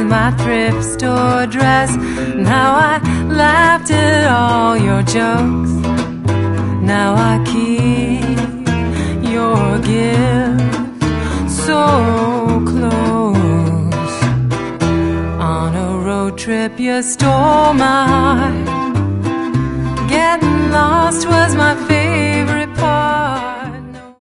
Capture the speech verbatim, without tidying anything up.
my thrift store dress, and how I laughed at all your jokes. Now I keep your gift so close. On a road trip you stole my heart. Getting lost was my favorite part.